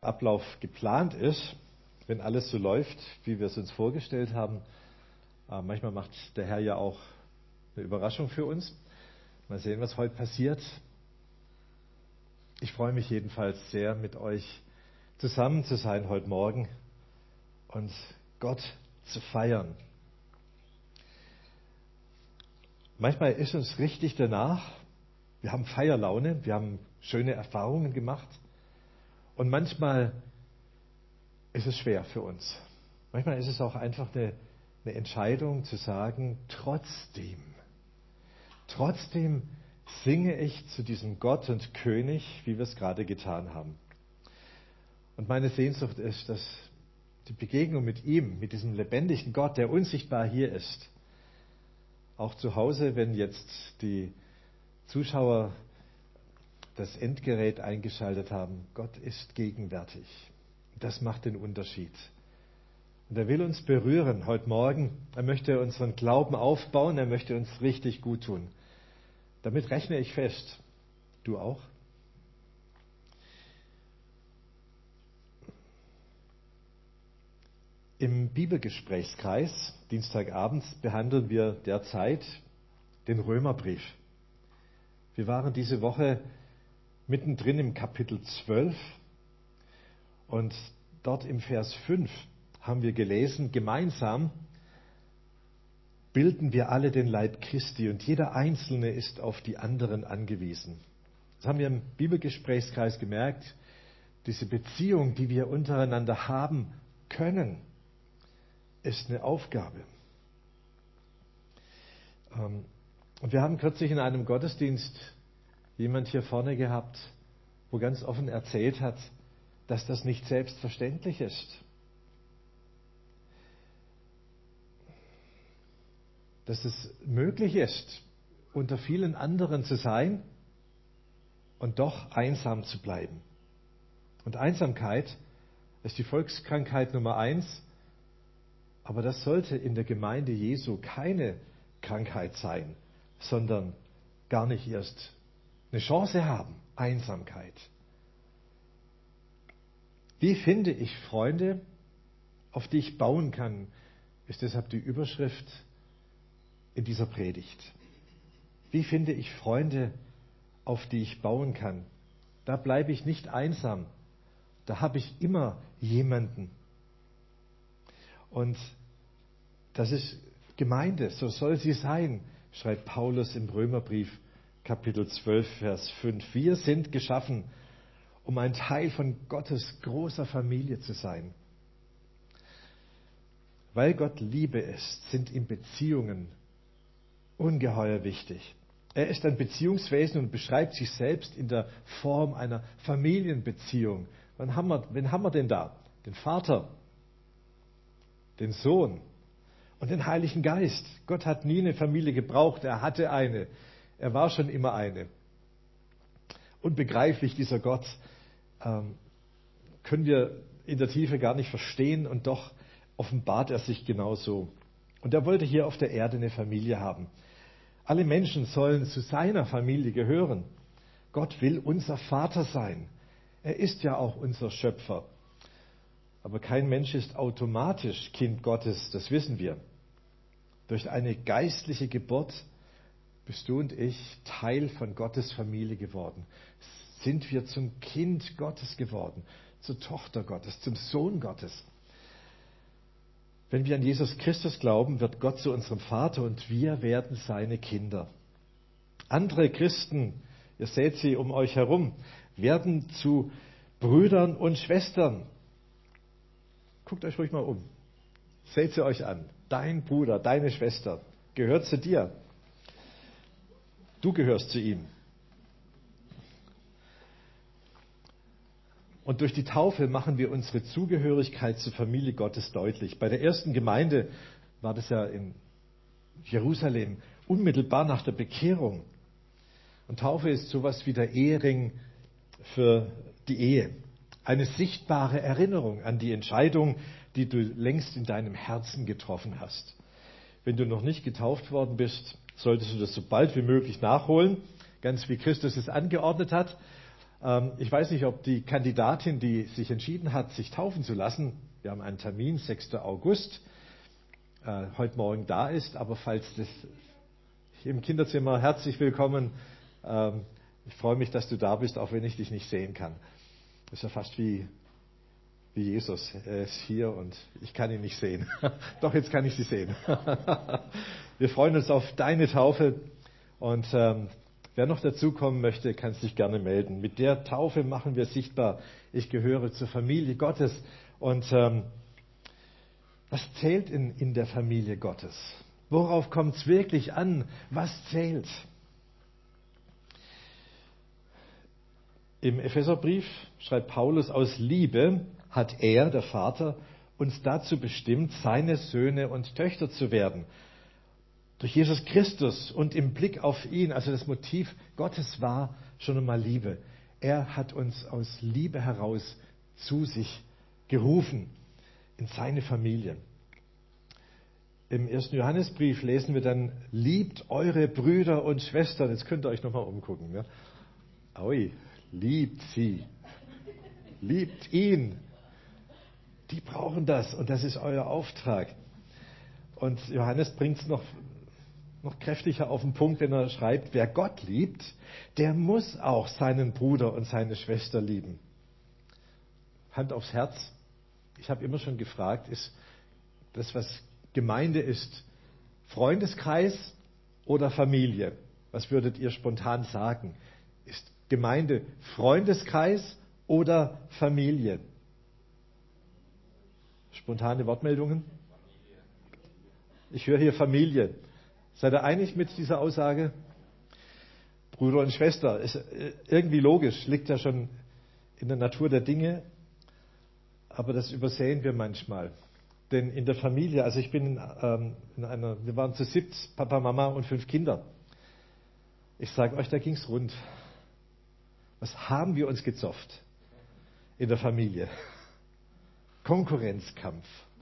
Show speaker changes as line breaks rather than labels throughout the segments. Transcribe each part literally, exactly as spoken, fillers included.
Ablauf geplant ist, wenn alles so läuft, wie wir es uns vorgestellt haben. Äh, manchmal macht der Herr ja auch eine Überraschung für uns. Mal sehen, was heute passiert. Ich freue mich jedenfalls sehr, mit euch zusammen zu sein heute Morgen und Gott zu feiern. Manchmal ist uns richtig danach. Wir haben Feierlaune, wir haben schöne Erfahrungen gemacht. Und manchmal ist es schwer für uns. Manchmal ist es auch einfach eine, eine Entscheidung zu sagen, trotzdem, trotzdem singe ich zu diesem Gott und König, wie wir es gerade getan haben. Und meine Sehnsucht ist, dass die Begegnung mit ihm, mit diesem lebendigen Gott, der unsichtbar hier ist, auch zu Hause, wenn jetzt die Zuschauer das Endgerät eingeschaltet haben, Gott ist gegenwärtig. Das macht den Unterschied. Und er will uns berühren heute Morgen. Er möchte unseren Glauben aufbauen. Er möchte uns richtig gut tun. Damit rechne ich fest. Du auch? Im Bibelgesprächskreis, Dienstagabends, behandeln wir derzeit den Römerbrief. Wir waren diese Woche mittendrin im Kapitel zwölf und dort im Vers fünf haben wir gelesen, gemeinsam bilden wir alle den Leib Christi und jeder Einzelne ist auf die anderen angewiesen. Das haben wir im Bibelgesprächskreis gemerkt, diese Beziehung, die wir untereinander haben können, ist eine Aufgabe. Und wir haben kürzlich in einem Gottesdienst jemand hier vorne gehabt, wo ganz offen erzählt hat, dass das nicht selbstverständlich ist. Dass es möglich ist, unter vielen anderen zu sein und doch einsam zu bleiben. Und Einsamkeit ist die Volkskrankheit Nummer eins, aber das sollte in der Gemeinde Jesu keine Krankheit sein, sondern gar nicht erst eine Chance haben, Einsamkeit. Wie finde ich Freunde, auf die ich bauen kann, ist deshalb die Überschrift in dieser Predigt. Wie finde ich Freunde, auf die ich bauen kann? Da bleibe ich nicht einsam. Da habe ich immer jemanden. Und das ist Gemeinde, so soll sie sein, schreibt Paulus im Römerbrief, Kapitel zwölf, Vers fünf. Wir sind geschaffen, um ein Teil von Gottes großer Familie zu sein. Weil Gott Liebe ist, sind ihm Beziehungen ungeheuer wichtig. Er ist ein Beziehungswesen und beschreibt sich selbst in der Form einer Familienbeziehung. Wen haben wir, wen haben wir denn da? Den Vater, den Sohn und den Heiligen Geist. Gott hat nie eine Familie gebraucht, er hatte eine. Er war schon immer eine. Unbegreiflich, dieser Gott, ähm, können wir in der Tiefe gar nicht verstehen und doch offenbart er sich genauso. Und er wollte hier auf der Erde eine Familie haben. Alle Menschen sollen zu seiner Familie gehören. Gott will unser Vater sein. Er ist ja auch unser Schöpfer. Aber kein Mensch ist automatisch Kind Gottes, das wissen wir. Durch eine geistliche Geburt bist du und ich Teil von Gottes Familie geworden. Sind wir zum Kind Gottes geworden, zur Tochter Gottes, zum Sohn Gottes. Wenn wir an Jesus Christus glauben, wird Gott zu unserem Vater und wir werden seine Kinder. Andere Christen, ihr seht sie um euch herum, werden zu Brüdern und Schwestern. Guckt euch ruhig mal um. Seht sie euch an. Dein Bruder, deine Schwester gehört zu dir. Du gehörst zu ihm. Und durch die Taufe machen wir unsere Zugehörigkeit zur Familie Gottes deutlich. Bei der ersten Gemeinde war das ja in Jerusalem, unmittelbar nach der Bekehrung. Und Taufe ist sowas wie der Ehering für die Ehe. Eine sichtbare Erinnerung an die Entscheidung, die du längst in deinem Herzen getroffen hast. Wenn du noch nicht getauft worden bist, solltest du das so bald wie möglich nachholen, ganz wie Christus es angeordnet hat. Ähm, ich weiß nicht, ob die Kandidatin, die sich entschieden hat, sich taufen zu lassen, wir haben einen Termin, sechster August, äh, heute Morgen da ist, aber falls das im Kinderzimmer, herzlich willkommen. Ähm, ich freue mich, dass du da bist, auch wenn ich dich nicht sehen kann. Das ist ja fast wie, wie Jesus. Er ist hier und ich kann ihn nicht sehen. Doch, jetzt kann ich sie sehen. Wir freuen uns auf deine Taufe und ähm, wer noch dazukommen möchte, kann sich gerne melden. Mit der Taufe machen wir sichtbar, ich gehöre zur Familie Gottes. Und ähm, was zählt in, in der Familie Gottes? Worauf kommt es wirklich an? Was zählt? Im Epheserbrief schreibt Paulus, aus Liebe hat er, der Vater, uns dazu bestimmt, seine Söhne und Töchter zu werden. Durch Jesus Christus und im Blick auf ihn, also das Motiv Gottes war schon einmal Liebe. Er hat uns aus Liebe heraus zu sich gerufen, in seine Familie. Im ersten Johannesbrief lesen wir dann, liebt eure Brüder und Schwestern. Jetzt könnt ihr euch nochmal umgucken. Ne? Aui, liebt sie. Liebt ihn. Die brauchen das und das ist euer Auftrag. Und Johannes bringt es noch, noch kräftiger auf den Punkt, wenn er schreibt, wer Gott liebt, der muss auch seinen Bruder und seine Schwester lieben. Hand aufs Herz. Ich habe immer schon gefragt, ist das, was Gemeinde ist, Freundeskreis oder Familie? Was würdet ihr spontan sagen? Ist Gemeinde Freundeskreis oder Familie? Spontane Wortmeldungen? Ich höre hier Familie. Seid ihr einig mit dieser Aussage? Bruder und Schwester, ist irgendwie logisch, liegt ja schon in der Natur der Dinge, aber das übersehen wir manchmal. Denn in der Familie, also ich bin ähm, in einer, wir waren zu siebt, Papa, Mama und fünf Kinder. Ich sage euch, da ging es rund. Was haben wir uns gezofft in der Familie? Konkurrenzkampf.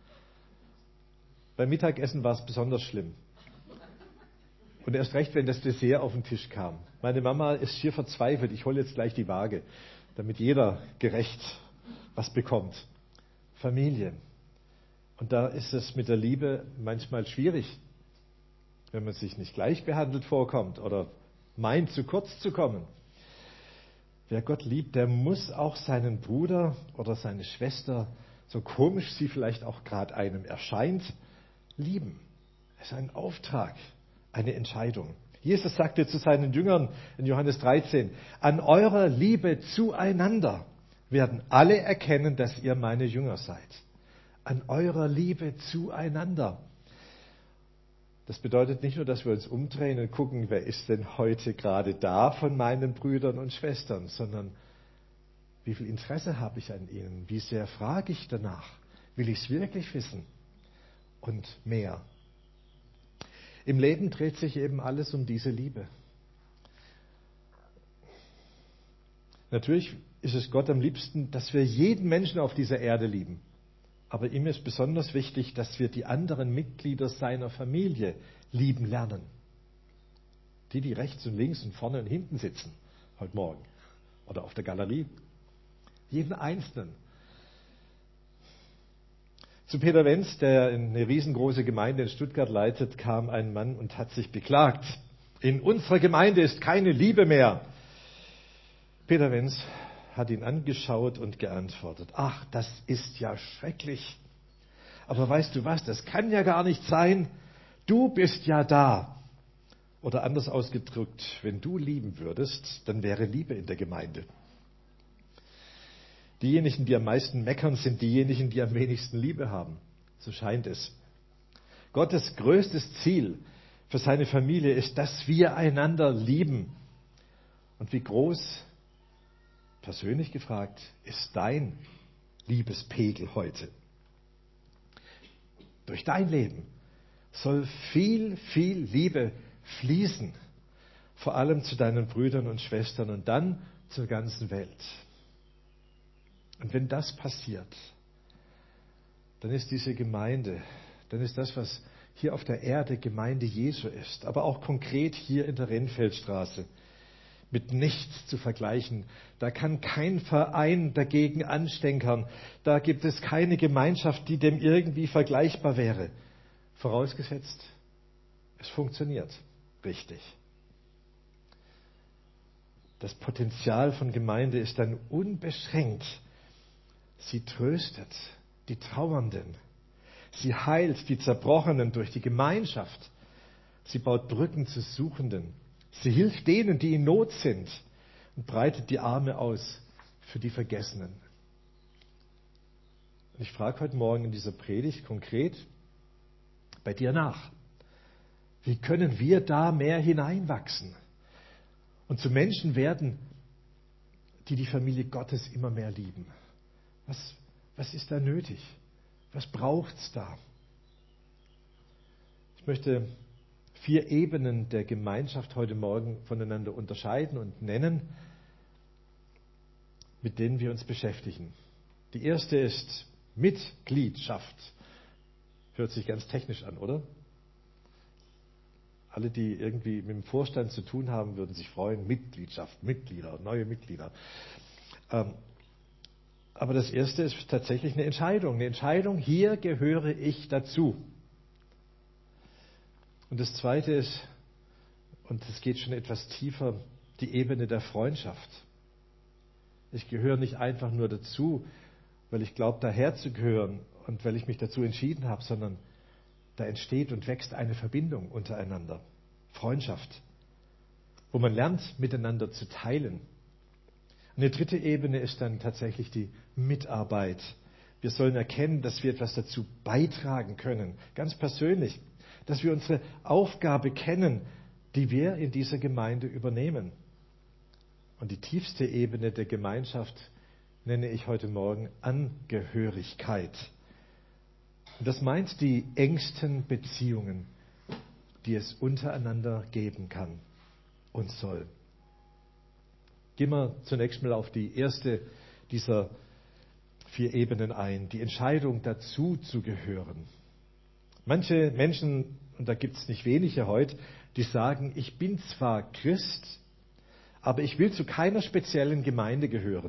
Beim Mittagessen war es besonders schlimm. Und erst recht, wenn das Dessert auf den Tisch kam. Meine Mama ist schier verzweifelt. Ich hole jetzt gleich die Waage, damit jeder gerecht was bekommt. Familie. Und da ist es mit der Liebe manchmal schwierig, wenn man sich nicht gleich behandelt vorkommt oder meint, zu kurz zu kommen. Wer Gott liebt, der muss auch seinen Bruder oder seine Schwester, so komisch sie vielleicht auch gerade einem erscheint, lieben. Es ist ein Auftrag, eine Entscheidung. Jesus sagte zu seinen Jüngern in Johannes dreizehn, an eurer Liebe zueinander werden alle erkennen, dass ihr meine Jünger seid. An eurer Liebe zueinander. Das bedeutet nicht nur, dass wir uns umdrehen und gucken, wer ist denn heute gerade da von meinen Brüdern und Schwestern, sondern wie viel Interesse habe ich an ihnen? Wie sehr frage ich danach? Will ich es wirklich wissen? Und mehr. Im Leben dreht sich eben alles um diese Liebe. Natürlich ist es Gott am liebsten, dass wir jeden Menschen auf dieser Erde lieben. Aber ihm ist besonders wichtig, dass wir die anderen Mitglieder seiner Familie lieben lernen. Die, die rechts und links und vorne und hinten sitzen, heute Morgen. Oder auf der Galerie. Jeden Einzelnen. Zu Peter Wenz, der eine riesengroße Gemeinde in Stuttgart leitet, kam ein Mann und hat sich beklagt. In unserer Gemeinde ist keine Liebe mehr. Peter Wenz hat ihn angeschaut und geantwortet, ach, das ist ja schrecklich. Aber weißt du was, das kann ja gar nicht sein. Du bist ja da. Oder anders ausgedrückt, wenn du lieben würdest, dann wäre Liebe in der Gemeinde. Diejenigen, die am meisten meckern, sind diejenigen, die am wenigsten Liebe haben. So scheint es. Gottes größtes Ziel für seine Familie ist, dass wir einander lieben. Und wie groß, persönlich gefragt, ist dein Liebespegel heute? Durch dein Leben soll viel, viel Liebe fließen. Vor allem zu deinen Brüdern und Schwestern und dann zur ganzen Welt. Und wenn das passiert, dann ist diese Gemeinde, dann ist das, was hier auf der Erde Gemeinde Jesu ist, aber auch konkret hier in der Rennfeldstraße, mit nichts zu vergleichen. Da kann kein Verein dagegen anstänkern. Da gibt es keine Gemeinschaft, die dem irgendwie vergleichbar wäre. Vorausgesetzt, es funktioniert richtig. Das Potenzial von Gemeinde ist dann unbeschränkt. Sie tröstet die Trauernden. Sie heilt die Zerbrochenen durch die Gemeinschaft. Sie baut Brücken zu Suchenden. Sie hilft denen, die in Not sind, und breitet die Arme aus für die Vergessenen. Und ich frage heute Morgen in dieser Predigt konkret bei dir nach. Wie können wir da mehr hineinwachsen und zu Menschen werden, die die Familie Gottes immer mehr lieben? Was, was ist da nötig? Was braucht es da? Ich möchte vier Ebenen der Gemeinschaft heute Morgen voneinander unterscheiden und nennen, mit denen wir uns beschäftigen. Die erste ist Mitgliedschaft. Hört sich ganz technisch an, oder? Alle, die irgendwie mit dem Vorstand zu tun haben, würden sich freuen. Mitgliedschaft, Mitglieder, neue Mitglieder. Ähm, aber das erste ist tatsächlich eine Entscheidung. Eine Entscheidung, hier gehöre ich dazu. Und das zweite ist, und es geht schon etwas tiefer, die Ebene der Freundschaft. Ich gehöre nicht einfach nur dazu, weil ich glaube, daher zu gehören und weil ich mich dazu entschieden habe, sondern da entsteht und wächst eine Verbindung untereinander. Freundschaft, wo man lernt, miteinander zu teilen. Eine dritte Ebene ist dann tatsächlich die Mitarbeit. Wir sollen erkennen, dass wir etwas dazu beitragen können, ganz persönlich, dass wir unsere Aufgabe kennen, die wir in dieser Gemeinde übernehmen. Und die tiefste Ebene der Gemeinschaft nenne ich heute Morgen Angehörigkeit. Und das meint die engsten Beziehungen, die es untereinander geben kann und soll. Gehen wir zunächst mal auf die erste dieser vier Ebenen ein, die Entscheidung dazu zu gehören. Manche Menschen, und da gibt es nicht wenige heute, die sagen, ich bin zwar Christ, aber ich will zu keiner speziellen Gemeinde gehören.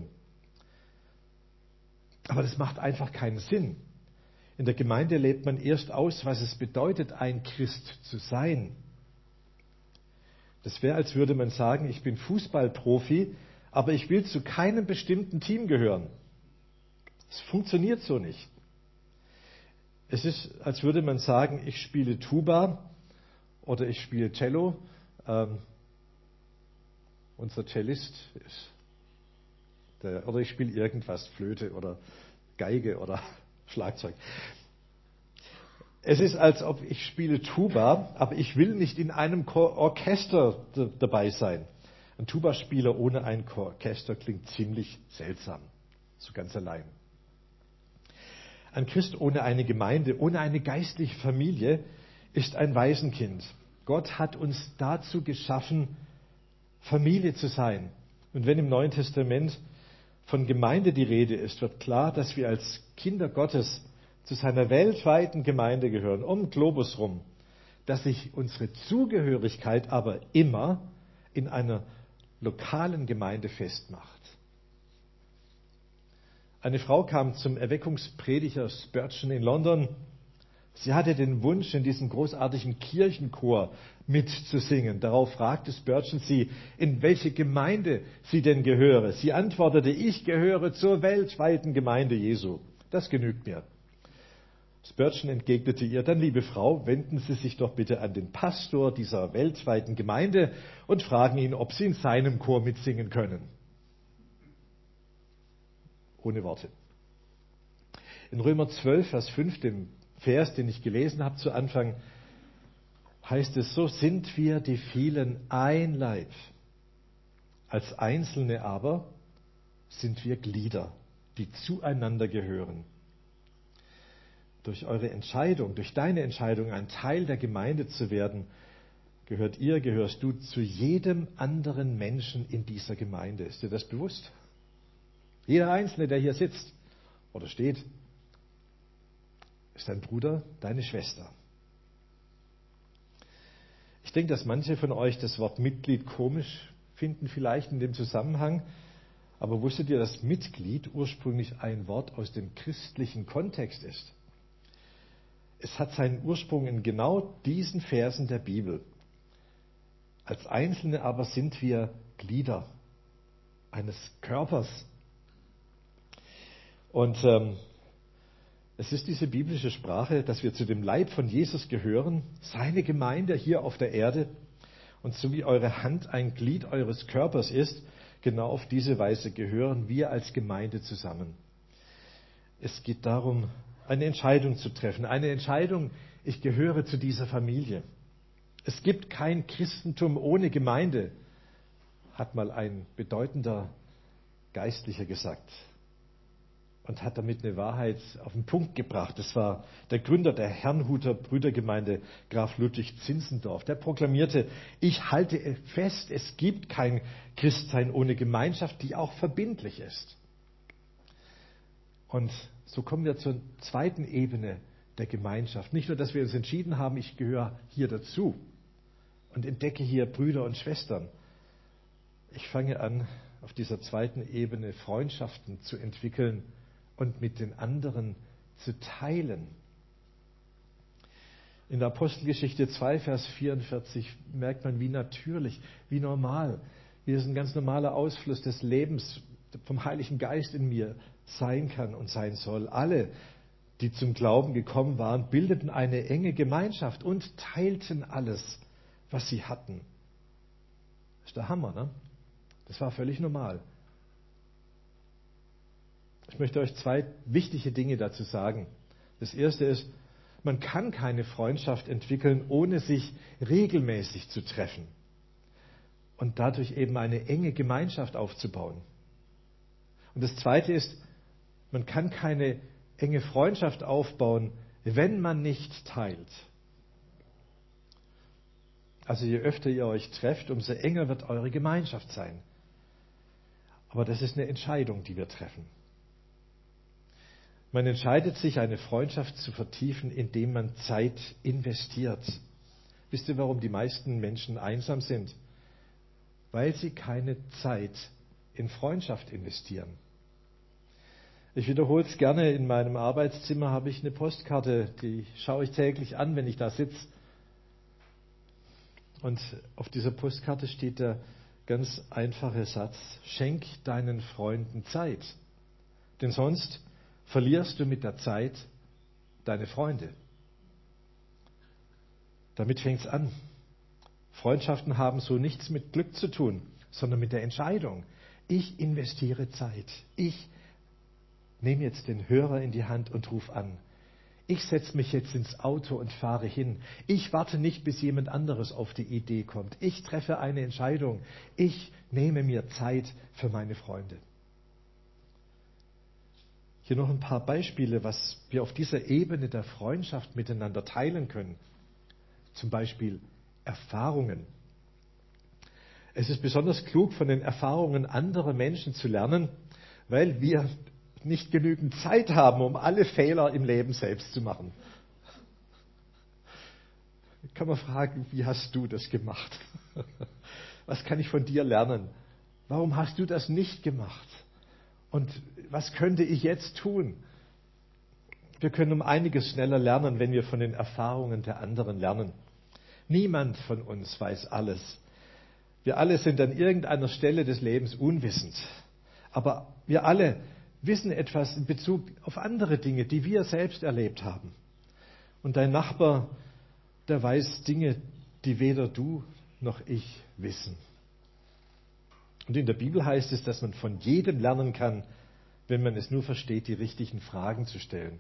Aber das macht einfach keinen Sinn. In der Gemeinde lebt man erst aus, was es bedeutet, ein Christ zu sein. Das wäre, als würde man sagen, ich bin Fußballprofi, aber ich will zu keinem bestimmten Team gehören. Es funktioniert so nicht. Es ist, als würde man sagen, ich spiele Tuba oder ich spiele Cello. Ähm, unser Cellist ist der, oder ich spiele irgendwas, Flöte oder Geige oder Schlagzeug. Es ist, als ob ich spiele Tuba, aber ich will nicht in einem Orchester d- dabei sein. Ein Tuba-Spieler ohne ein Orchester klingt ziemlich seltsam, so ganz allein. Ein Christ ohne eine Gemeinde, ohne eine geistliche Familie ist ein Waisenkind. Gott hat uns dazu geschaffen, Familie zu sein. Und wenn im Neuen Testament von Gemeinde die Rede ist, wird klar, dass wir als Kinder Gottes zu seiner weltweiten Gemeinde gehören, um den Globus rum, dass sich unsere Zugehörigkeit aber immer in einer lokalen Gemeinde festmacht. Eine Frau kam zum Erweckungsprediger Spurgeon in London. Sie hatte den Wunsch, in diesem großartigen Kirchenchor mitzusingen. Darauf fragte Spurgeon sie, in welche Gemeinde sie denn gehöre. Sie antwortete, ich gehöre zur weltweiten Gemeinde Jesu. Das genügt mir. Spurgeon entgegnete ihr, dann, liebe Frau, wenden Sie sich doch bitte an den Pastor dieser weltweiten Gemeinde und fragen ihn, ob Sie in seinem Chor mitsingen können. Ohne Worte. In Römer zwölf, Vers fünf, dem Vers, den ich gelesen habe zu Anfang, heißt es, so sind wir die vielen ein Leib. Als Einzelne aber sind wir Glieder, die zueinander gehören. Durch eure Entscheidung, durch deine Entscheidung, ein Teil der Gemeinde zu werden, gehört ihr, gehörst du zu jedem anderen Menschen in dieser Gemeinde. Ist dir das bewusst? Jeder Einzelne, der hier sitzt oder steht, ist dein Bruder, deine Schwester. Ich denke, dass manche von euch das Wort Mitglied komisch finden vielleicht in dem Zusammenhang. Aber wusstet ihr, dass Mitglied ursprünglich ein Wort aus dem christlichen Kontext ist? Es hat seinen Ursprung in genau diesen Versen der Bibel. Als Einzelne aber sind wir Glieder eines Körpers. Und ähm, es ist diese biblische Sprache, dass wir zu dem Leib von Jesus gehören, seine Gemeinde hier auf der Erde. Und so wie eure Hand ein Glied eures Körpers ist, genau auf diese Weise gehören wir als Gemeinde zusammen. Es geht darum, eine Entscheidung zu treffen. Eine Entscheidung, ich gehöre zu dieser Familie. Es gibt kein Christentum ohne Gemeinde, hat mal ein bedeutender Geistlicher gesagt und hat damit eine Wahrheit auf den Punkt gebracht. Das war der Gründer der Herrnhuter Brüdergemeinde, Graf Ludwig Zinzendorf. Der proklamierte, ich halte fest, es gibt kein Christsein ohne Gemeinschaft, die auch verbindlich ist. Und so kommen wir zur zweiten Ebene der Gemeinschaft. Nicht nur, dass wir uns entschieden haben, ich gehöre hier dazu und entdecke hier Brüder und Schwestern. Ich fange an, auf dieser zweiten Ebene Freundschaften zu entwickeln und mit den anderen zu teilen. In der Apostelgeschichte zwei, Vers vierundvierzig merkt man, wie natürlich, wie normal, wie es ein ganz normaler Ausfluss des Lebens vom Heiligen Geist in mir sein kann und sein soll. Alle, die zum Glauben gekommen waren, bildeten eine enge Gemeinschaft und teilten alles, was sie hatten. Das ist der Hammer, ne? Das war völlig normal. Ich möchte euch zwei wichtige Dinge dazu sagen. Das erste ist, man kann keine Freundschaft entwickeln, ohne sich regelmäßig zu treffen und dadurch eben eine enge Gemeinschaft aufzubauen. Und das zweite ist, man kann keine enge Freundschaft aufbauen, wenn man nicht teilt. Also je öfter ihr euch trefft, umso enger wird eure Gemeinschaft sein. Aber das ist eine Entscheidung, die wir treffen. Man entscheidet sich, eine Freundschaft zu vertiefen, indem man Zeit investiert. Wisst ihr, warum die meisten Menschen einsam sind? Weil sie keine Zeit in Freundschaft investieren. Ich wiederhole es gerne, in meinem Arbeitszimmer habe ich eine Postkarte, die schaue ich täglich an, wenn ich da sitze. Und auf dieser Postkarte steht der ganz einfache Satz, schenk deinen Freunden Zeit, denn sonst verlierst du mit der Zeit deine Freunde. Damit fängt es an. Freundschaften haben so nichts mit Glück zu tun, sondern mit der Entscheidung. Ich investiere Zeit. Ich nehme jetzt den Hörer in die Hand und rufe an. Ich setze mich jetzt ins Auto und fahre hin. Ich warte nicht, bis jemand anderes auf die Idee kommt. Ich treffe eine Entscheidung. Ich nehme mir Zeit für meine Freunde. Hier noch ein paar Beispiele, was wir auf dieser Ebene der Freundschaft miteinander teilen können. Zum Beispiel Erfahrungen. Es ist besonders klug, von den Erfahrungen anderer Menschen zu lernen, weil wir nicht genügend Zeit haben, um alle Fehler im Leben selbst zu machen. Kann man fragen, wie hast du das gemacht? Was kann ich von dir lernen? Warum hast du das nicht gemacht? Und was könnte ich jetzt tun? Wir können um einiges schneller lernen, wenn wir von den Erfahrungen der anderen lernen. Niemand von uns weiß alles. Wir alle sind an irgendeiner Stelle des Lebens unwissend. Aber wir alle wissen etwas in Bezug auf andere Dinge, die wir selbst erlebt haben. Und dein Nachbar, der weiß Dinge, die weder du noch ich wissen. Und in der Bibel heißt es, dass man von jedem lernen kann, wenn man es nur versteht, die richtigen Fragen zu stellen.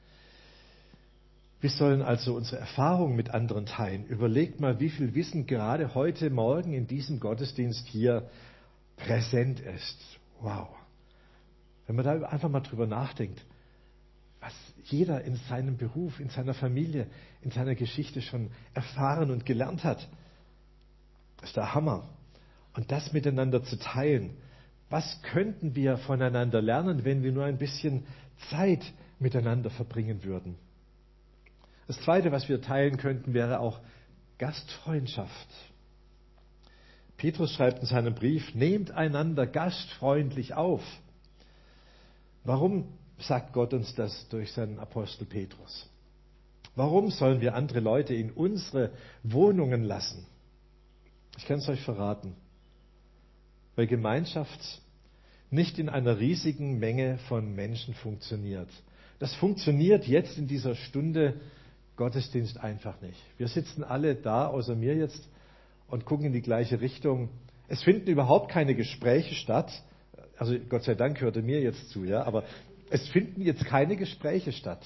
Wir sollen also unsere Erfahrungen mit anderen teilen. Überlegt mal, wie viel Wissen gerade heute Morgen in diesem Gottesdienst hier präsent ist. Wow. Wenn man da einfach mal drüber nachdenkt, was jeder in seinem Beruf, in seiner Familie, in seiner Geschichte schon erfahren und gelernt hat, das ist der Hammer. Und das miteinander zu teilen. Was könnten wir voneinander lernen, wenn wir nur ein bisschen Zeit miteinander verbringen würden? Das Zweite, was wir teilen könnten, wäre auch Gastfreundschaft. Petrus schreibt in seinem Brief, nehmt einander gastfreundlich auf. Warum sagt Gott uns das durch seinen Apostel Petrus? Warum sollen wir andere Leute in unsere Wohnungen lassen? Ich kann es euch verraten. Weil Gemeinschaft nicht in einer riesigen Menge von Menschen funktioniert. Das funktioniert jetzt in dieser Stunde Gottesdienst einfach nicht. Wir sitzen alle da, außer mir jetzt, und gucken in die gleiche Richtung. Es finden überhaupt keine Gespräche statt. Also Gott sei Dank hört er mir jetzt zu, ja, aber es finden jetzt keine Gespräche statt.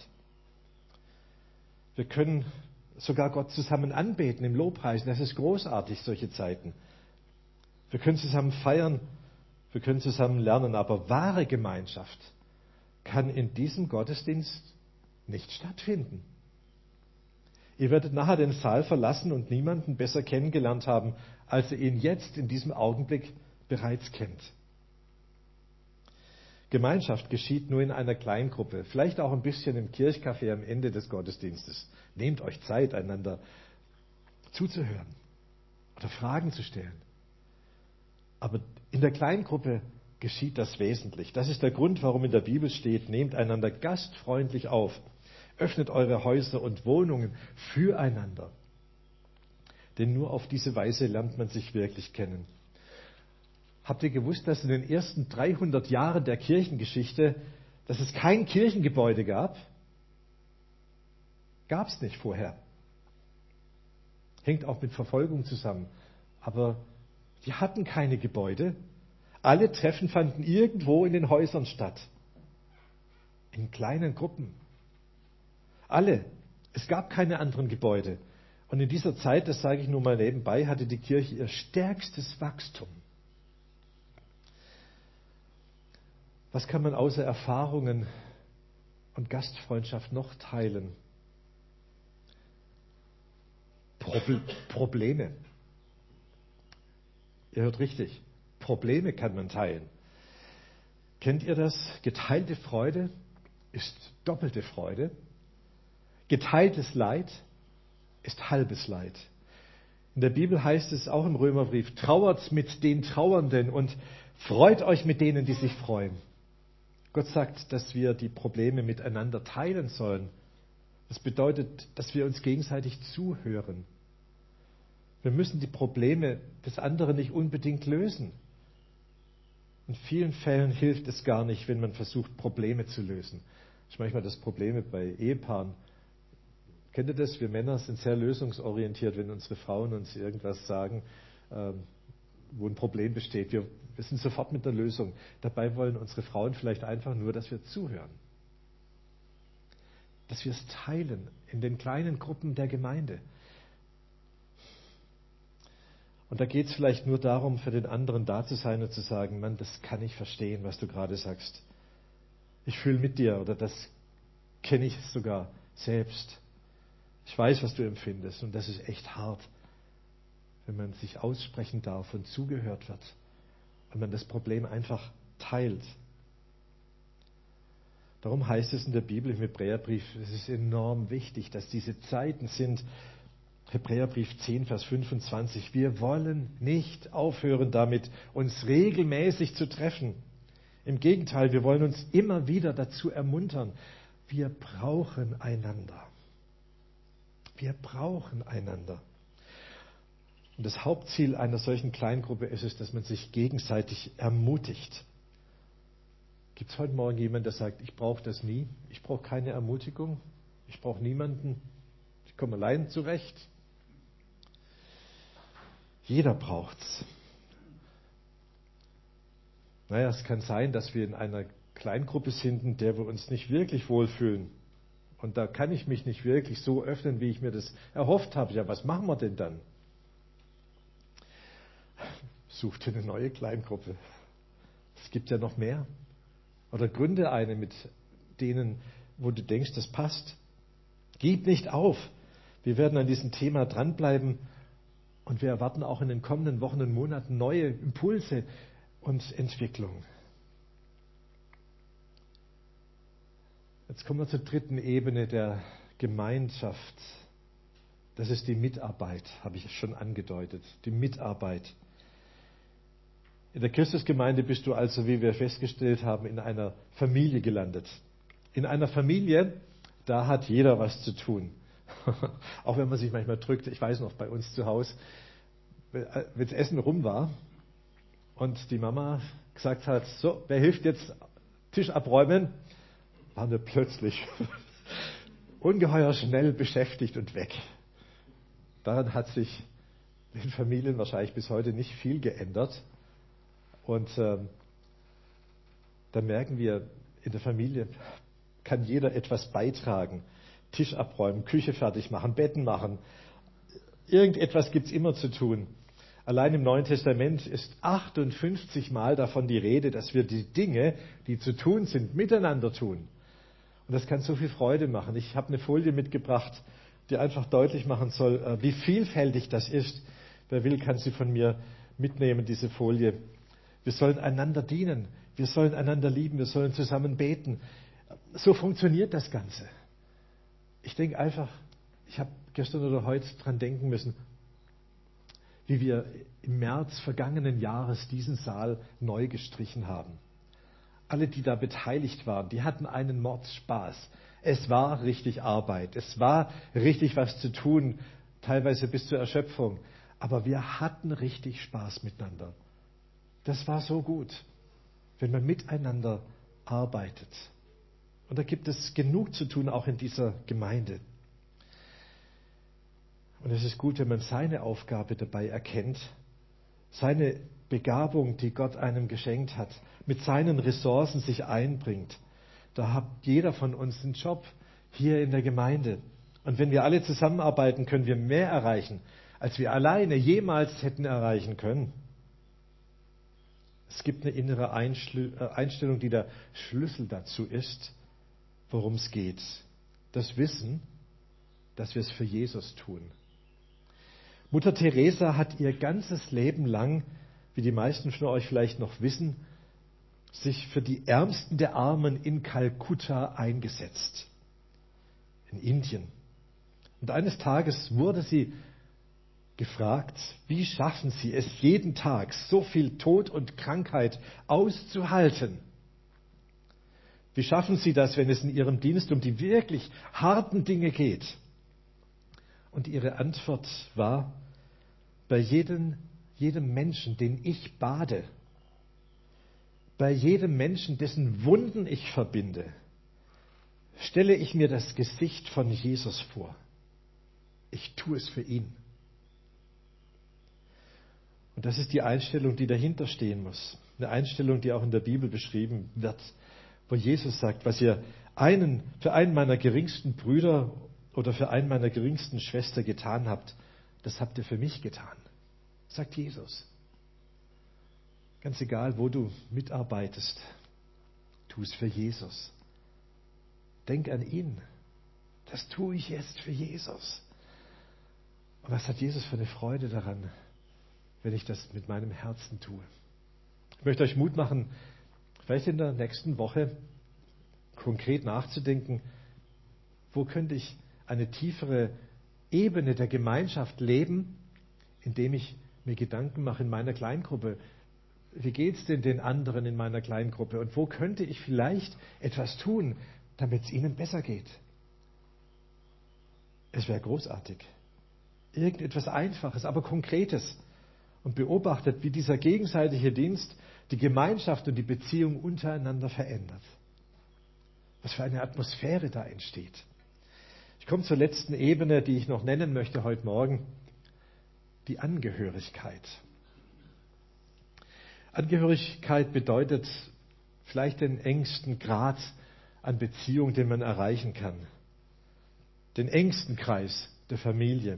Wir können sogar Gott zusammen anbeten, im Lobpreisen. Das ist großartig, solche Zeiten. Wir können zusammen feiern, wir können zusammen lernen, aber wahre Gemeinschaft kann in diesem Gottesdienst nicht stattfinden. Ihr werdet nachher den Saal verlassen und niemanden besser kennengelernt haben, als ihr ihn jetzt in diesem Augenblick bereits kennt. Gemeinschaft geschieht nur in einer Kleingruppe, vielleicht auch ein bisschen im Kirchcafé am Ende des Gottesdienstes. Nehmt euch Zeit, einander zuzuhören oder Fragen zu stellen. Aber in der Kleingruppe geschieht das wesentlich. Das ist der Grund, warum in der Bibel steht, nehmt einander gastfreundlich auf. Öffnet eure Häuser und Wohnungen füreinander. Denn nur auf diese Weise lernt man sich wirklich kennen. Habt ihr gewusst, dass in den ersten dreihundert Jahren der Kirchengeschichte, dass es kein Kirchengebäude gab? Gab es nicht vorher. Hängt auch mit Verfolgung zusammen. Aber die hatten keine Gebäude. Alle Treffen fanden irgendwo in den Häusern statt. In kleinen Gruppen. Alle. Es gab keine anderen Gebäude. Und in dieser Zeit, das sage ich nur mal nebenbei, hatte die Kirche ihr stärkstes Wachstum. Was kann man außer Erfahrungen und Gastfreundschaft noch teilen? Proble- Probleme. Ihr hört richtig. Probleme kann man teilen. Kennt ihr das? Geteilte Freude ist doppelte Freude. Geteiltes Leid ist halbes Leid. In der Bibel heißt es auch im Römerbrief, trauert mit den Trauernden und freut euch mit denen, die sich freuen. Gott sagt, dass wir die Probleme miteinander teilen sollen. Das bedeutet, dass wir uns gegenseitig zuhören. Wir müssen die Probleme des anderen nicht unbedingt lösen. In vielen Fällen hilft es gar nicht, wenn man versucht, Probleme zu lösen. Das ist manchmal das Problem bei Ehepaaren. Kennt ihr das? Wir Männer sind sehr lösungsorientiert, wenn unsere Frauen uns irgendwas sagen, wo ein Problem besteht. Wir, wir sind sofort mit der Lösung. Dabei wollen unsere Frauen vielleicht einfach nur, dass wir zuhören. Dass wir es teilen in den kleinen Gruppen der Gemeinde. Und da geht es vielleicht nur darum, für den anderen da zu sein und zu sagen, Mann, das kann ich verstehen, was du gerade sagst. Ich fühle mit dir oder das kenne ich sogar selbst. Ich weiß, was du empfindest und das ist echt hart, wenn man sich aussprechen darf und zugehört wird und man das Problem einfach teilt. Darum heißt es in der Bibel im Hebräerbrief, es ist enorm wichtig, dass diese Zeiten sind. Hebräerbrief zehn, Vers fünfundzwanzig. Wir wollen nicht aufhören damit, uns regelmäßig zu treffen. Im Gegenteil, wir wollen uns immer wieder dazu ermuntern. Wir brauchen einander. Wir brauchen einander. Und das Hauptziel einer solchen Kleingruppe ist es, dass man sich gegenseitig ermutigt. Gibt es heute Morgen jemanden, der sagt, ich brauche das nie, ich brauche keine Ermutigung, ich brauche niemanden, ich komme allein zurecht? Jeder braucht's. Naja, es kann sein, dass wir in einer Kleingruppe sind, in der wir uns nicht wirklich wohlfühlen. Und da kann ich mich nicht wirklich so öffnen, wie ich mir das erhofft habe. Ja, was machen wir denn dann? Such dir eine neue Kleingruppe. Es gibt ja noch mehr. Oder gründe eine mit denen, wo du denkst, das passt. Gib nicht auf. Wir werden an diesem Thema dranbleiben und wir erwarten auch in den kommenden Wochen und Monaten neue Impulse und Entwicklung. Jetzt kommen wir zur dritten Ebene der Gemeinschaft. Das ist die Mitarbeit, habe ich schon angedeutet. Die Mitarbeit. In der Christusgemeinde bist du also, wie wir festgestellt haben, in einer Familie gelandet. In einer Familie, da hat jeder was zu tun. Auch wenn man sich manchmal drückt. Ich weiß noch, bei uns zu Hause, wenn das Essen rum war und die Mama gesagt hat, so, wer hilft jetzt Tisch abräumen, waren wir plötzlich ungeheuer schnell beschäftigt und weg. Daran hat sich in Familien wahrscheinlich bis heute nicht viel geändert. Und ähm, da merken wir, in der Familie kann jeder etwas beitragen. Tisch abräumen, Küche fertig machen, Betten machen. Irgendetwas gibt es immer zu tun. Allein im Neuen Testament ist achtundfünfzig Mal davon die Rede, dass wir die Dinge, die zu tun sind, miteinander tun. Und das kann so viel Freude machen. Ich habe eine Folie mitgebracht, die einfach deutlich machen soll, wie vielfältig das ist. Wer will, kann sie von mir mitnehmen, diese Folie. Wir sollen einander dienen, wir sollen einander lieben, wir sollen zusammen beten. So funktioniert das Ganze. Ich denke einfach, ich habe gestern oder heute dran denken müssen, wie wir im März vergangenen Jahres diesen Saal neu gestrichen haben. Alle, die da beteiligt waren, die hatten einen Mordspaß. Es war richtig Arbeit, es war richtig was zu tun, teilweise bis zur Erschöpfung. Aber wir hatten richtig Spaß miteinander. Das war so gut, wenn man miteinander arbeitet. Und da gibt es genug zu tun, auch in dieser Gemeinde. Und es ist gut, wenn man seine Aufgabe dabei erkennt, seine Begabung, die Gott einem geschenkt hat, mit seinen Ressourcen sich einbringt. Da hat jeder von uns einen Job hier in der Gemeinde. Und wenn wir alle zusammenarbeiten, können wir mehr erreichen, als wir alleine jemals hätten erreichen können. Es gibt eine innere Einstellung, die der Schlüssel dazu ist, worum es geht. Das Wissen, dass wir es für Jesus tun. Mutter Teresa hat ihr ganzes Leben lang, wie die meisten von euch vielleicht noch wissen, sich für die Ärmsten der Armen in Kalkutta eingesetzt, in Indien. Und eines Tages wurde sie gefragt, wie schaffen Sie es jeden Tag, so viel Tod und Krankheit auszuhalten? Wie schaffen Sie das, wenn es in Ihrem Dienst um die wirklich harten Dinge geht? Und ihre Antwort war, bei jedem, jedem Menschen, den ich bade, bei jedem Menschen, dessen Wunden ich verbinde, stelle ich mir das Gesicht von Jesus vor. Ich tue es für ihn. Und das ist die Einstellung, die dahinter stehen muss. Eine Einstellung, die auch in der Bibel beschrieben wird, wo Jesus sagt, was ihr einen, für einen meiner geringsten Brüder oder für einen meiner geringsten Schwester getan habt, das habt ihr für mich getan, sagt Jesus. Ganz egal, wo du mitarbeitest, tu es für Jesus. Denk an ihn. Das tue ich jetzt für Jesus. Und was hat Jesus für eine Freude daran, wenn ich das mit meinem Herzen tue? Ich möchte euch Mut machen, vielleicht in der nächsten Woche konkret nachzudenken, wo könnte ich eine tiefere Ebene der Gemeinschaft leben, indem ich mir Gedanken mache in meiner Kleingruppe. Wie geht es denn den anderen in meiner Kleingruppe? Und wo könnte ich vielleicht etwas tun, damit es ihnen besser geht? Es wäre großartig. Irgendetwas Einfaches, aber Konkretes. Und beobachtet, wie dieser gegenseitige Dienst die Gemeinschaft und die Beziehung untereinander verändert. Was für eine Atmosphäre da entsteht. Ich komme zur letzten Ebene, die ich noch nennen möchte heute Morgen. Die Angehörigkeit. Angehörigkeit bedeutet vielleicht den engsten Grad an Beziehung, den man erreichen kann. Den engsten Kreis der Familie.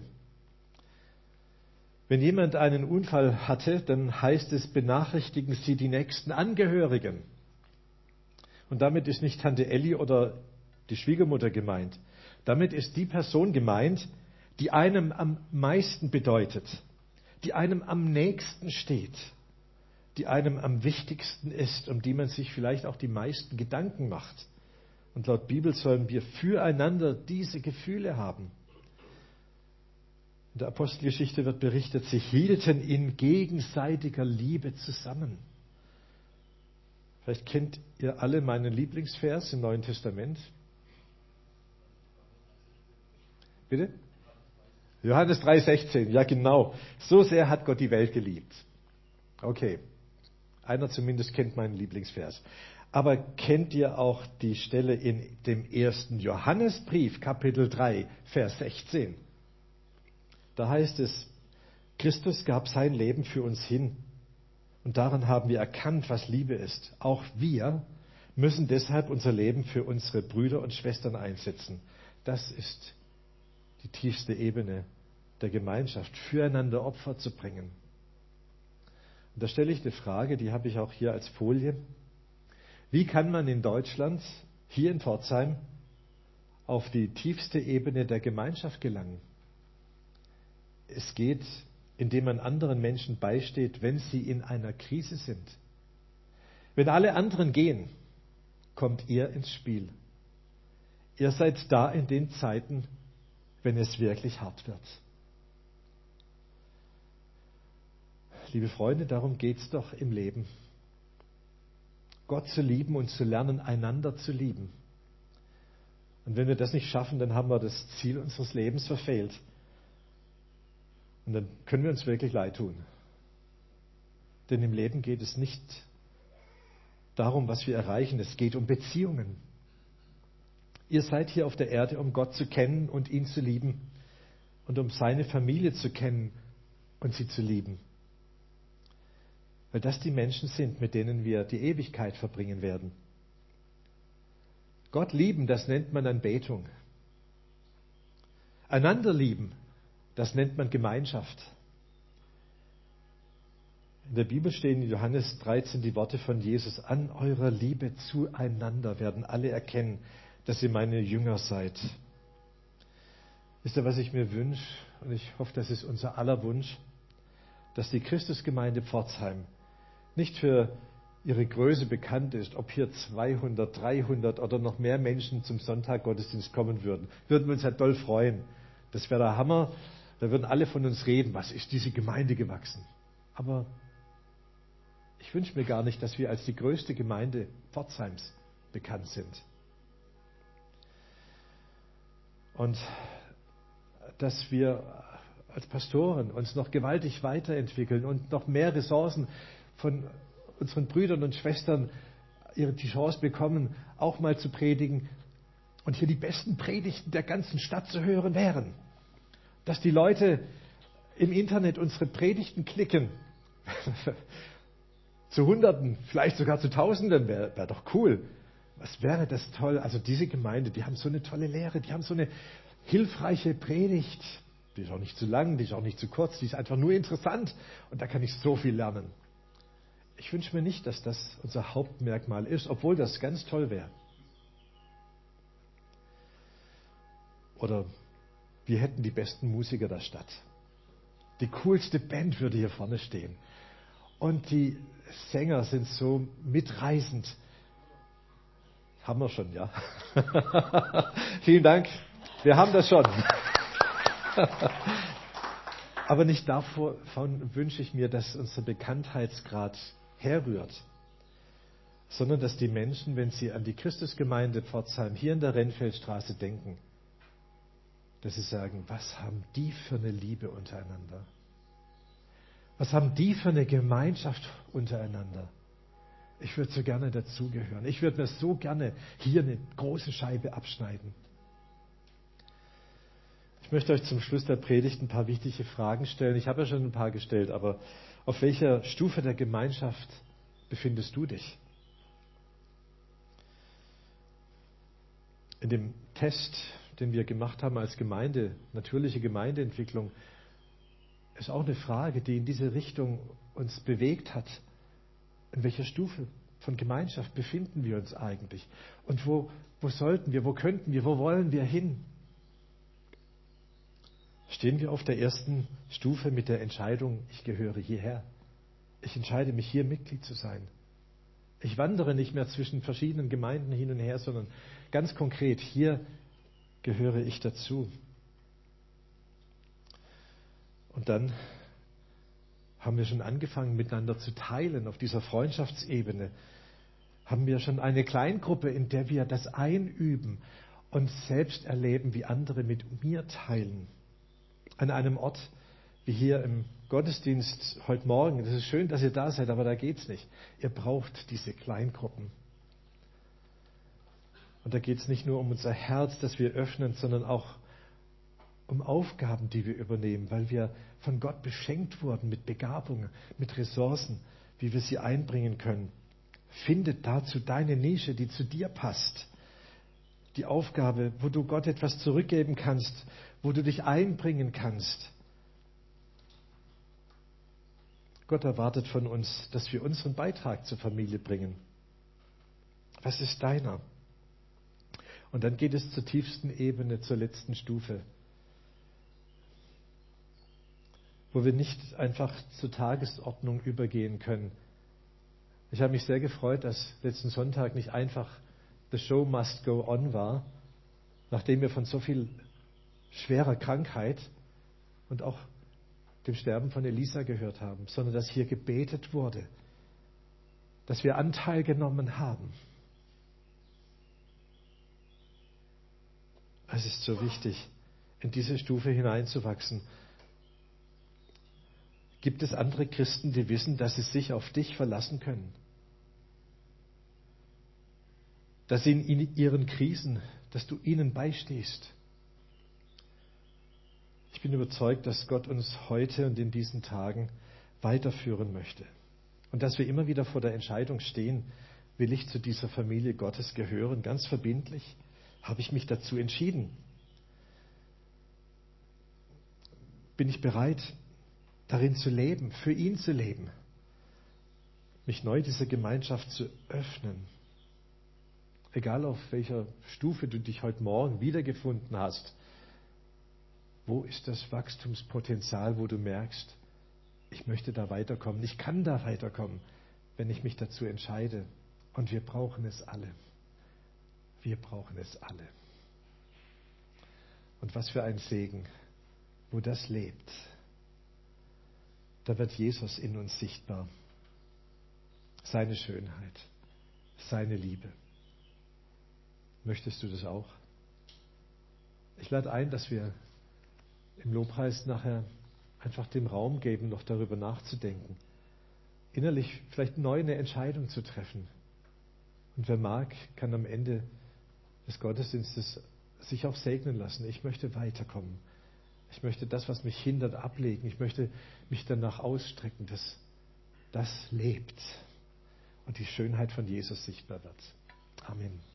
Wenn jemand einen Unfall hatte, dann heißt es, benachrichtigen Sie die nächsten Angehörigen. Und damit ist nicht Tante Elli oder die Schwiegermutter gemeint. Damit ist die Person gemeint, die einem am meisten bedeutet, die einem am nächsten steht, die einem am wichtigsten ist, um die man sich vielleicht auch die meisten Gedanken macht. Und laut Bibel sollen wir füreinander diese Gefühle haben. In der Apostelgeschichte wird berichtet, sie hielten in gegenseitiger Liebe zusammen. Vielleicht kennt ihr alle meinen Lieblingsvers im Neuen Testament. Bitte? Johannes drei sechzehn, ja genau. So sehr hat Gott die Welt geliebt. Okay, einer zumindest kennt meinen Lieblingsvers. Aber kennt ihr auch die Stelle in dem ersten Johannesbrief, Kapitel drei, Vers sechzehn? Da heißt es, Christus gab sein Leben für uns hin. Und daran haben wir erkannt, was Liebe ist. Auch wir müssen deshalb unser Leben für unsere Brüder und Schwestern einsetzen. Das ist die tiefste Ebene der Gemeinschaft, füreinander Opfer zu bringen. Und da stelle ich eine Frage, die habe ich auch hier als Folie. Wie kann man in Deutschland, hier in Pforzheim, auf die tiefste Ebene der Gemeinschaft gelangen? Es geht, indem man anderen Menschen beisteht, wenn sie in einer Krise sind. Wenn alle anderen gehen, kommt ihr ins Spiel. Ihr seid da in den Zeiten, wenn es wirklich hart wird. Liebe Freunde, darum geht es doch im Leben. Gott zu lieben und zu lernen, einander zu lieben. Und wenn wir das nicht schaffen, dann haben wir das Ziel unseres Lebens verfehlt. Und dann können wir uns wirklich leid tun. Denn im Leben geht es nicht darum, was wir erreichen. Es geht um Beziehungen. Ihr seid hier auf der Erde, um Gott zu kennen und ihn zu lieben. Und um seine Familie zu kennen und sie zu lieben. Weil das die Menschen sind, mit denen wir die Ewigkeit verbringen werden. Gott lieben, das nennt man Anbetung. Einander lieben, das nennt man Gemeinschaft. In der Bibel stehen in Johannes dreizehn die Worte von Jesus: An eurer Liebe zueinander werden alle erkennen, dass ihr meine Jünger seid. Wisst ihr, was ich mir wünsche? Und ich hoffe, das ist unser aller Wunsch, dass die Christusgemeinde Pforzheim nicht für ihre Größe bekannt ist, ob hier zweihundert, dreihundert oder noch mehr Menschen zum Sonntaggottesdienst kommen würden. Würden wir uns ja doll freuen. Das wäre der Hammer. Da würden alle von uns reden, was ist diese Gemeinde gewachsen. Aber ich wünsche mir gar nicht, dass wir als die größte Gemeinde Pforzheims bekannt sind. Und dass wir als Pastoren uns noch gewaltig weiterentwickeln und noch mehr Ressourcen von unseren Brüdern und Schwestern die Chance bekommen, auch mal zu predigen und hier die besten Predigten der ganzen Stadt zu hören wären. Dass die Leute im Internet unsere Predigten klicken, zu Hunderten, vielleicht sogar zu Tausenden, wäre wär doch cool. Was wäre das toll? Also diese Gemeinde, die haben so eine tolle Lehre, die haben so eine hilfreiche Predigt. Die ist auch nicht zu lang, die ist auch nicht zu kurz, die ist einfach nur interessant und da kann ich so viel lernen. Ich wünsche mir nicht, dass das unser Hauptmerkmal ist, obwohl das ganz toll wäre. Oder wir hätten die besten Musiker der Stadt. Die coolste Band würde hier vorne stehen. Und die Sänger sind so mitreißend. Haben wir schon, ja. Vielen Dank. Wir haben das schon. Aber nicht davon wünsche ich mir, dass unser Bekanntheitsgrad herrührt, sondern dass die Menschen, wenn sie an die Christusgemeinde Pforzheim hier in der Rennfeldstraße denken, dass sie sagen, was haben die für eine Liebe untereinander? Was haben die für eine Gemeinschaft untereinander? Ich würde so gerne dazugehören. Ich würde mir so gerne hier eine große Scheibe abschneiden. Ich möchte euch zum Schluss der Predigt ein paar wichtige Fragen stellen. Ich habe ja schon ein paar gestellt, aber auf welcher Stufe der Gemeinschaft befindest du dich? In dem Test, den wir gemacht haben als Gemeinde, natürliche Gemeindeentwicklung, ist auch eine Frage, die in diese Richtung uns bewegt hat. In welcher Stufe von Gemeinschaft befinden wir uns eigentlich? Und wo, wo sollten wir, wo könnten wir, wo wollen wir hin? Stehen wir auf der ersten Stufe mit der Entscheidung, ich gehöre hierher. Ich entscheide mich, hier Mitglied zu sein. Ich wandere nicht mehr zwischen verschiedenen Gemeinden hin und her, sondern ganz konkret, hier gehöre ich dazu. Und dann haben wir schon angefangen, miteinander zu teilen auf dieser Freundschaftsebene. Haben wir schon eine Kleingruppe, in der wir das einüben und selbst erleben, wie andere mit mir teilen. An einem Ort wie hier im Gottesdienst heute Morgen. Das ist schön, dass ihr da seid, aber da geht's nicht. Ihr braucht diese Kleingruppen. Und da geht es nicht nur um unser Herz, das wir öffnen, sondern auch um Aufgaben, die wir übernehmen, weil wir von Gott beschenkt wurden mit Begabungen, mit Ressourcen, wie wir sie einbringen können. Finde dazu deine Nische, die zu dir passt. Die Aufgabe, wo du Gott etwas zurückgeben kannst, wo du dich einbringen kannst. Gott erwartet von uns, dass wir unseren Beitrag zur Familie bringen. Was ist deiner? Und dann geht es zur tiefsten Ebene, zur letzten Stufe, wo wir nicht einfach zur Tagesordnung übergehen können. Ich habe mich sehr gefreut, dass letzten Sonntag nicht einfach The Show Must Go On war, nachdem wir von so viel schwerer Krankheit und auch dem Sterben von Elisa gehört haben, sondern dass hier gebetet wurde, dass wir Anteil genommen haben. Es ist so wichtig, in diese Stufe hineinzuwachsen. Gibt es andere Christen, die wissen, dass sie sich auf dich verlassen können? Dass sie in ihren Krisen, dass du ihnen beistehst? Ich bin überzeugt, dass Gott uns heute und in diesen Tagen weiterführen möchte. Und dass wir immer wieder vor der Entscheidung stehen, will ich zu dieser Familie Gottes gehören, ganz verbindlich? Habe ich mich dazu entschieden? Bin ich bereit, darin zu leben, für ihn zu leben? Mich neu dieser Gemeinschaft zu öffnen? Egal auf welcher Stufe du dich heute Morgen wiedergefunden hast, wo ist das Wachstumspotenzial, wo du merkst, ich möchte da weiterkommen, ich kann da weiterkommen, wenn ich mich dazu entscheide. Und wir brauchen es alle. Wir brauchen es alle. Und was für ein Segen, wo das lebt. Da wird Jesus in uns sichtbar. Seine Schönheit, seine Liebe. Möchtest du das auch? Ich lade ein, dass wir im Lobpreis nachher einfach dem Raum geben, noch darüber nachzudenken. Innerlich vielleicht neu eine Entscheidung zu treffen. Und wer mag, kann am Ende des Gottesdienstes sich auch segnen lassen. Ich möchte weiterkommen. Ich möchte das, was mich hindert, ablegen. Ich möchte mich danach ausstrecken, dass das lebt und die Schönheit von Jesus sichtbar wird. Amen.